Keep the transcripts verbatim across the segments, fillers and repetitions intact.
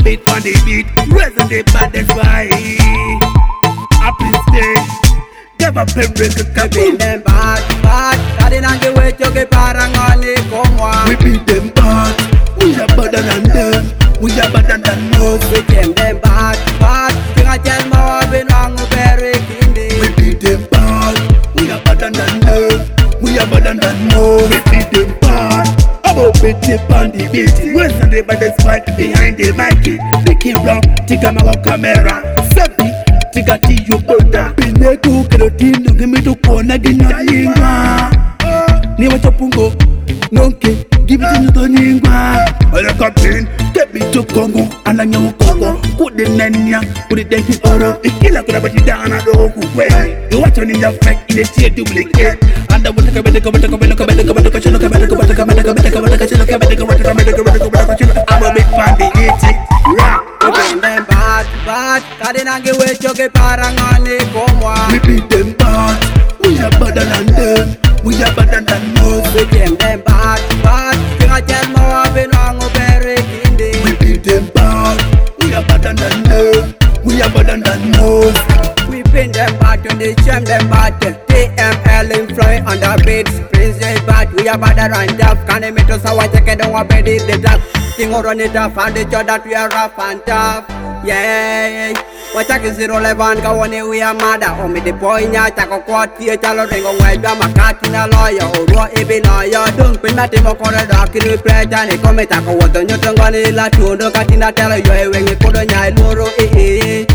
beat on the beat, raising the baddest fight. Happy stage, give a pin break a We beat them bad, bad. Daddy and the way to get parangoni come on. We beat them bad, we are better than them, we are better than most. We beat them bad, bad. Think I tell my wife wrong very kindy. We beat them bad, we are better than them, we are better than most. We beat them bad, about beat tip on the beat, raising the baddest fight behind the mic. The key rock, tika mawa camera, sabi, tika tiyo boda. Pine kukero tino gimi tukona gina lingwa. Ni wachapungo, nonke, give it to the lingwa. Oya kapin, kebi to Congo, ananya ukongo. Kudi nenya, kudi denki oro. Ikila kuna bati dana do kuwe. You watch on in your fake, in the tier duplicate. And I want to come back, come back, come back, come back, come back, come back, come back, come back, come back, come back, come back, come back, come back. I'm a big fan, the eating. We beat them bad, bad. Daddy and the way to get parangoni come on. We beat them bad, we are better than them, we are better than most. We beat them bad, bad. Think I tell my wife wrong very kindy. We beat them bad, we are better than them, we are better than most. We pin them bad to the shame them bad. T M L in fly on the beats. Prince J bad, we are better and tough. Can I make us how I take it on our bed in the dark. Thing run it up and the job that we are rough and tough. Yeah, what I can zero eleven go on we are mad. Oh me the boy nya tako kwat tie chalo ringo ngwe ba makati na lawyer. Oro ebe lawyer don't pin na timo kore da kiri pleta ne come tako wodo nyoto ngani la tundo katina tell you e wengi kodo nya loro eh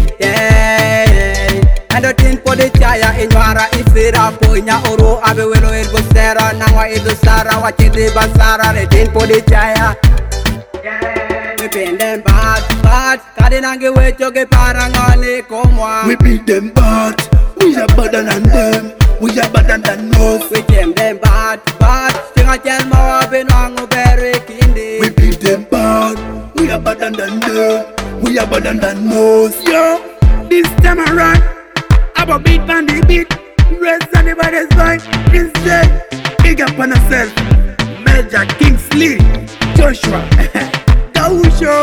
yeah. And the tin for the chaya in wara ifira ponya oro abe welo el bosera nawa edo sara wache de basara the tin for the chaya. We beat them bad, bad. Daddy and the way to get parangoni come on. We beat them bad, we are better than them, we are better than most. We beat them bad, bad. Think I tell my wife wrong very kindy. We beat them bad, we are better than them, we are better than most. Yo, this time around, I'm a beat on the beat, rest on the baddest fight. Instead, big up on yourself, Major Kingsley, Joshua, Gausho,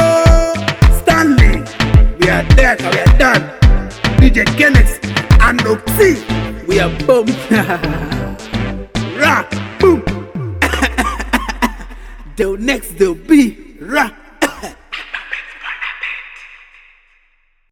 Stanley. We are there, we are done. D J Kenneth and Oxy, we are boom. Rock, boom. The next they'll be rock.